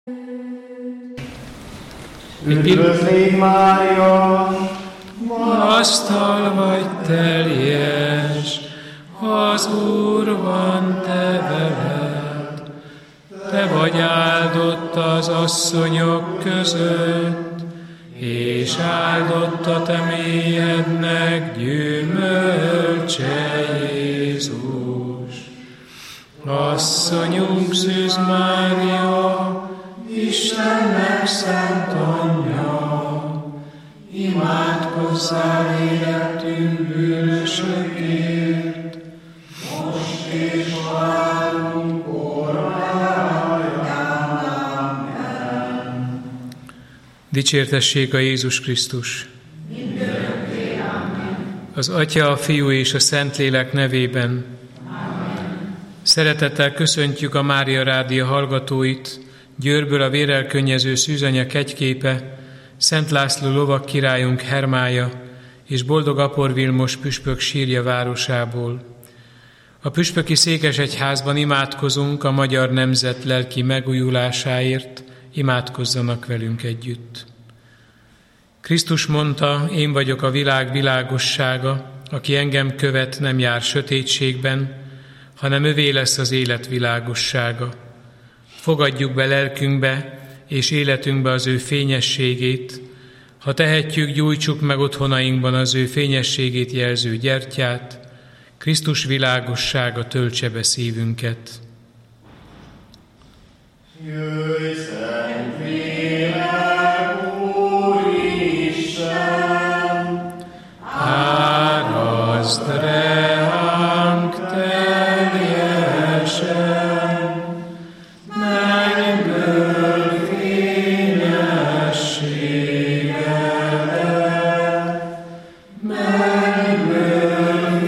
Üdvözlégy Mária! Magasztal vagy teljes, az Úr van te veled. Te vagy áldott az asszonyok között, és áldott a te méhednek gyümölcse Jézus. Asszonyunk Szűz Mária, Istennek szent anyja, imádkozzál életünk bűnösökért, most és halálunk óráján. Amen. Dicsértessék a Jézus Krisztus! Mindörökké. Amen. Az Atya, a Fiú és a Szentlélek nevében. Amen. Szeretettel köszöntjük a Mária Rádia hallgatóit, Győrből a vérelkönnyező Szűzanya kegyképe, Szent László lovag királyunk Hermája és Boldog Apor Vilmos püspök sírja városából. A püspöki székesegyházban imádkozunk a magyar nemzet lelki megújulásáért, imádkozzanak velünk együtt. Krisztus mondta, én vagyok a világ világossága, aki engem követ, nem jár sötétségben, hanem övé lesz az élet világossága. Fogadjuk be lelkünkbe és életünkbe az ő fényességét, ha tehetjük, gyújtsuk meg otthonainkban az ő fényességét jelző gyertyát, Krisztus világossága töltse be szívünket. Jöjj, Szent Lélek, Úristen! Árazd ránk teljesen, mennyből fényességedet, mennyből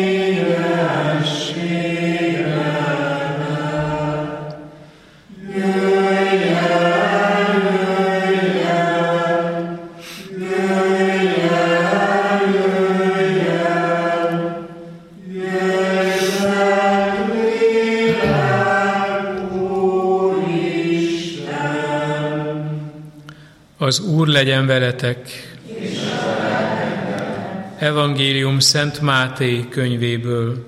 fényességedet. Jöjj el, jöjj el, jöjj el, jöjj el, jöjj Szent Lélek, Úristen! Az Úr legyen veletek! Evangélium Szent Máté könyvéből.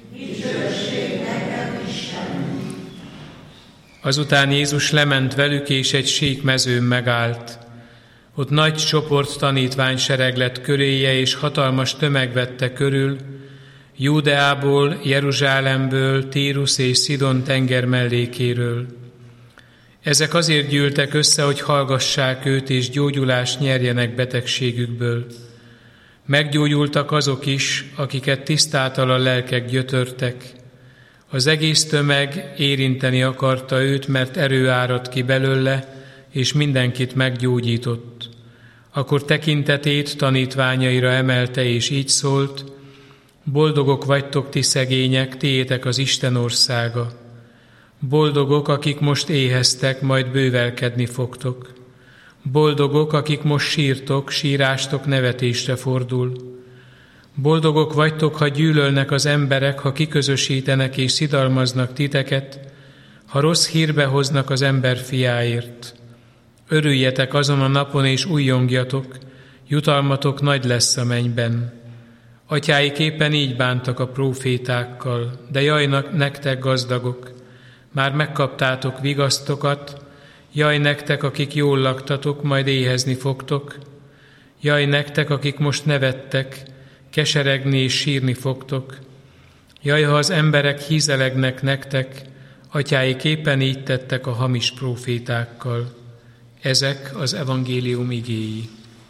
Azután Jézus lement velük, és egy sík mezőn megállt. Ott nagy csoport tanítványsereg lett köréje, és hatalmas tömeg vette körül, Júdeából, Jeruzsálemből, Tírus és Szidon tenger mellékéről. Ezek azért gyűltek össze, hogy hallgassák őt, és gyógyulást nyerjenek betegségükből. Meggyógyultak azok is, akiket tisztátalan lelkek gyötörtek. Az egész tömeg érinteni akarta őt, mert erő áradt ki belőle, és mindenkit meggyógyított. Akkor tekintetét tanítványaira emelte, és így szólt: boldogok vagytok ti szegények, tiétek az Isten országa. Boldogok, akik most éheztek, majd bővelkedni fogtok. Boldogok, akik most sírtok, sírástok nevetésre fordul. Boldogok vagytok, ha gyűlölnek az emberek, ha kiközösítenek és szidalmaznak titeket, ha rossz hírbe hoznak az ember fiáért. Örüljetek azon a napon és újjongjatok, jutalmatok nagy lesz a mennyben. Atyáiképpen így bántak a prófétákkal, de jaj nektek gazdagok, már megkaptátok vigasztokat, jaj nektek, akik jól laktatok, majd éhezni fogtok, jaj nektek, akik most nevettek, keseregni és sírni fogtok. Jaj, ha az emberek hízelegnek nektek, atyáiképpen így tettek a hamis prófétákkal. Ezek az evangélium igéi.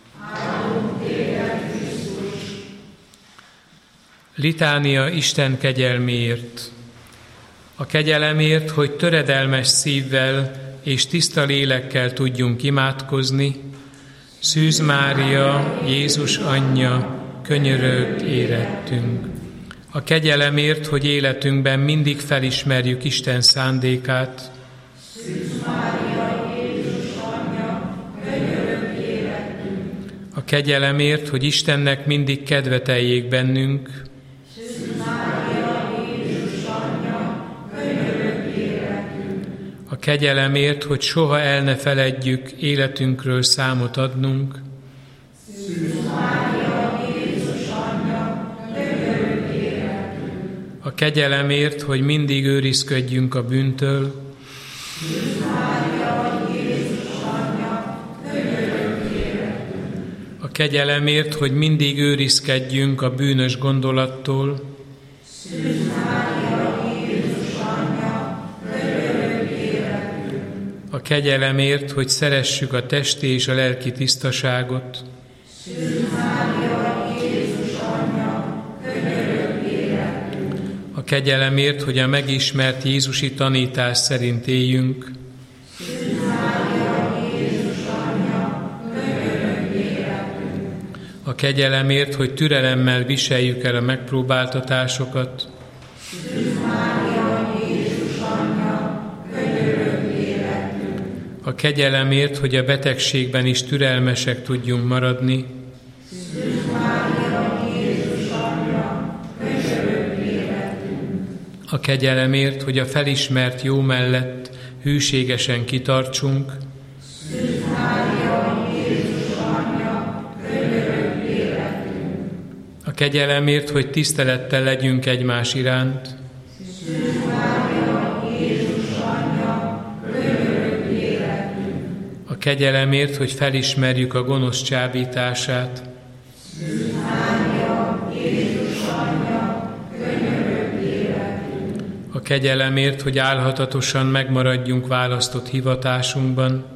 Litánia Isten kegyelméért. A kegyelemért, hogy töredelmes szívvel és tiszta lélekkel tudjunk imádkozni, Szűz Mária, Jézus anyja, könyörögd érettünk. A kegyelemért, hogy életünkben mindig felismerjük Isten szándékát, Szűz Mária, Jézus anyja, könyörögd érettünk. A kegyelemért, hogy Istennek mindig kedveteljék bennünk, Szűz Mária, Jézus anyja, könyörögd érettünk. a kegyelemért, hogy soha el ne feledjük életünkről számot adnunk, a kegyelemért, hogy mindig őrizködjünk a bűntől, a kegyelemért, hogy mindig őrizkedjünk a bűnös gondolattól, a kegyelemért, hogy szeressük a testi és a lelki tisztaságot, a kegyelemért, hogy a megismert Jézusi tanítás szerint éljünk, a kegyelemért, hogy türelemmel viseljük el a megpróbáltatásokat, a kegyelemért, hogy a betegségben is türelmesek tudjunk maradni, a kegyelemért, hogy a felismert jó mellett hűségesen kitartsunk, a kegyelemért, hogy tisztelettel legyünk egymás iránt, a kegyelemért, hogy felismerjük a gonosz csábítását, a kegyelemért, hogy álhatatosan megmaradjunk választott hivatásunkban,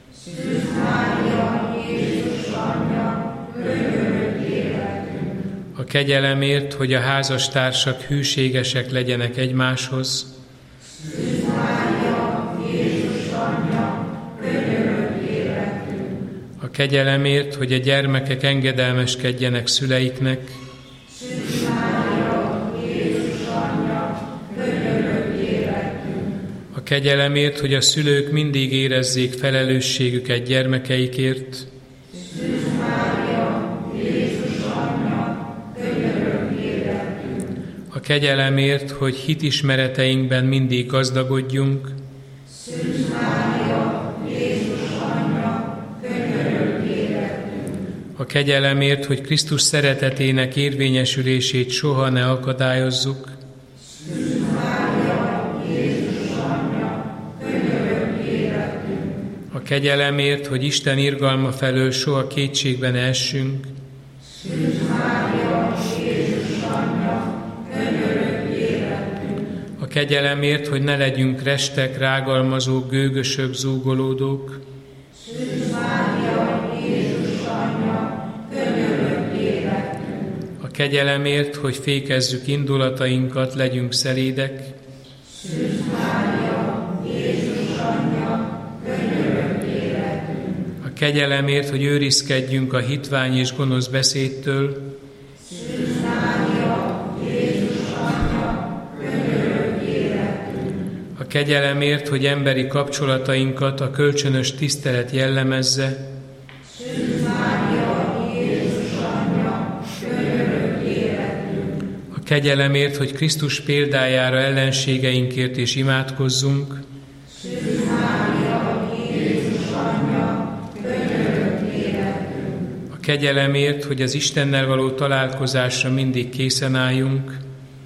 a kegyelemért, hogy a házastársak hűségesek legyenek egymáshoz, a kegyelemért, hogy a gyermekek engedelmeskedjenek szüleiknek, a kegyelemért, hogy a szülők mindig érezzék felelősségüket gyermekeikért, a kegyelemért, hogy hitismereteinkben mindig gazdagodjunk, a kegyelemért, hogy Krisztus szeretetének érvényesülését soha ne akadályozzuk, a kegyelemért, hogy Isten irgalma felől soha kétségbe ne essünk, a kegyelemért, hogy ne legyünk restek, rágalmazók, gőgösök, zúgolódók, a kegyelemért, hogy fékezzük indulatainkat, legyünk szelédek, a kegyelemért, hogy őrizkedjünk a hitvány és gonosz beszédtől, a kegyelemért, hogy emberi kapcsolatainkat a kölcsönös tisztelet jellemezze, a kegyelemért, hogy Krisztus példájára ellenségeinkért is imádkozzunk, a kegyelemért, hogy az Istennel való találkozásra mindig készen álljunk,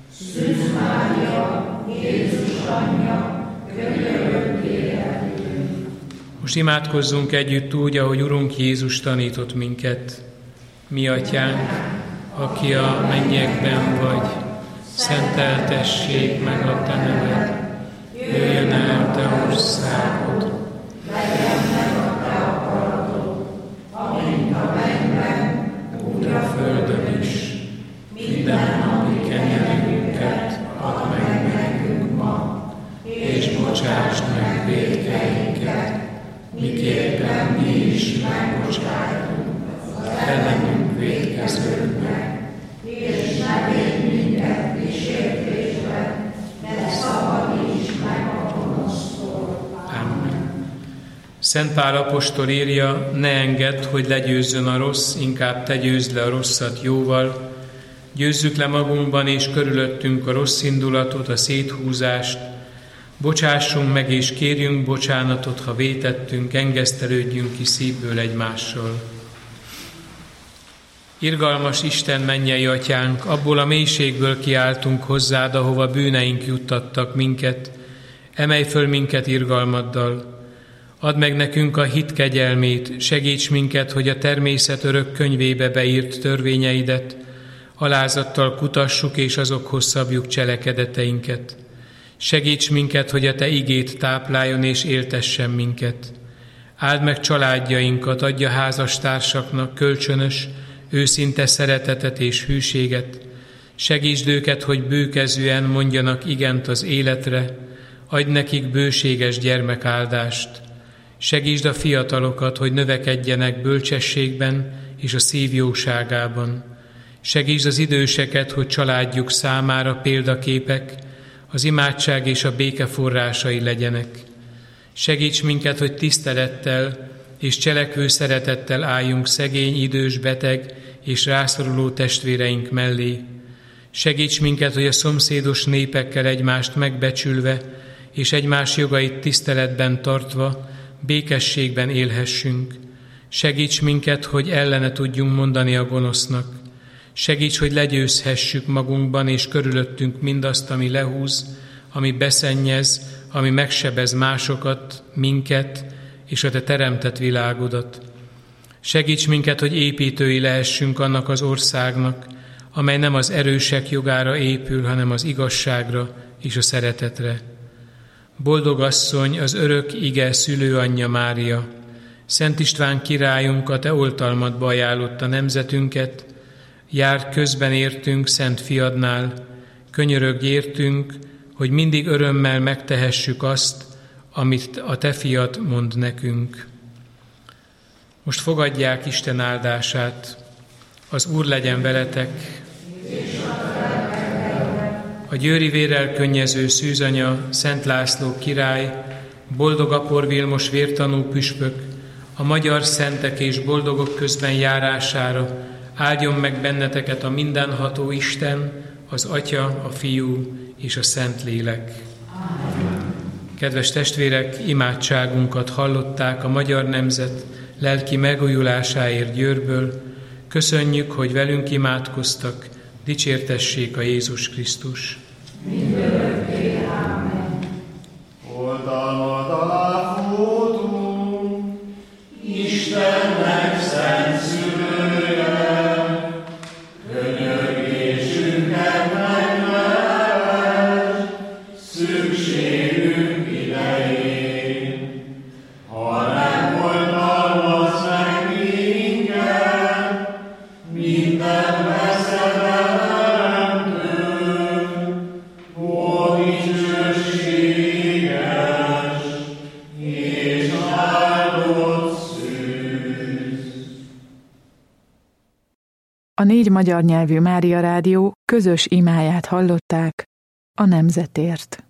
most imádkozzunk együtt úgy, ahogy Urunk Jézus tanított minket. Mi Atyánk, aki a mennyekben vagy, szenteltessék meg a Te neved, jöjjön el Te országod, legyen meg a Te akaratod, amint a mennyben, úgy a földön is. Minden napi kenyerünket add meg nekünk ma, és bocsásd meg vétkeinket, miképpen mi is megbocsájtunk az ellenünk vétkezőknek, és ne védj minket kísértésbe, de szabadíts meg a gonosztól. Amen. Szent Pál apostol írja, ne engedd, hogy legyőzzön a rossz, inkább te győzd le a rosszat jóval. Győzzük le magunkban és körülöttünk a rossz indulatot, a széthúzást, Bocsássunk meg és kérjünk bocsánatot, ha vétettünk, engesztelődjünk ki szívből egymással. Irgalmas Isten, mennyei Atyánk, abból a mélységből kiáltunk hozzád, ahova bűneink juttattak minket, emelj föl minket irgalmaddal. Add meg nekünk a hit kegyelmét, segíts minket, hogy a természet örök könyvébe beírt törvényeidet alázattal kutassuk és azokhoz szabjuk cselekedeteinket. Segíts minket, hogy a Te igét tápláljon és éltessen minket. Áld meg családjainkat, adja házastársaknak kölcsönös, őszinte szeretetet és hűséget. Segítsd őket, hogy bőkezűen mondjanak igent az életre, adj nekik bőséges gyermekáldást. Segítsd a fiatalokat, hogy növekedjenek bölcsességben és a szív jóságában. Segítsd az időseket, hogy családjuk számára példaképek, az imádság és a béke forrásai legyenek. Segíts minket, hogy tisztelettel és cselekvő szeretettel álljunk szegény, idős, beteg és rászoruló testvéreink mellé. Segíts minket, hogy a szomszédos népekkel egymást megbecsülve és egymás jogait tiszteletben tartva, békességben élhessünk. Segíts minket, hogy ellene tudjunk mondani a gonosznak. Segíts, hogy legyőzhessük magunkban és körülöttünk mindazt, ami lehúz, ami beszennyez, ami megsebez másokat, minket és a Te teremtett világodat. Segíts minket, hogy építői lehessünk annak az országnak, amely nem az erősek jogára épül, hanem az igazságra és a szeretetre. Boldog asszony, az örök ige szülőanyja Mária, Szent István királyunk a Te oltalmadba ajánlotta nemzetünket, járd közben értünk Szent Fiadnál, könyörögj értünk, hogy mindig örömmel megtehessük azt, amit a Te Fiad mond nekünk. Most fogadják Isten áldását. Az Úr legyen veletek. A győri vérrel könnyező szűzanya, Szent László király, boldog Apor Vilmos vértanú püspök, a magyar szentek és boldogok közben járására áldjon meg benneteket a mindenható Isten, az Atya, a Fiú és a Szentlélek. Kedves testvérek, imádságunkat hallották a magyar nemzet lelki megújulásáért Győrből. Köszönjük, hogy velünk imádkoztak, dicsértessék a Jézus Krisztus. Mindörökké, ámen. Oltalmad alá futunk, Istennek szent szülője, könyörgésünket megveled, szükségünk idején. Ha nem oltalmaz meg minket, minden veszedelemtől, ó dicsőséges és áldott szűz. A 4 magyar nyelvű Mária Rádió közös imáját hallották a nemzetért.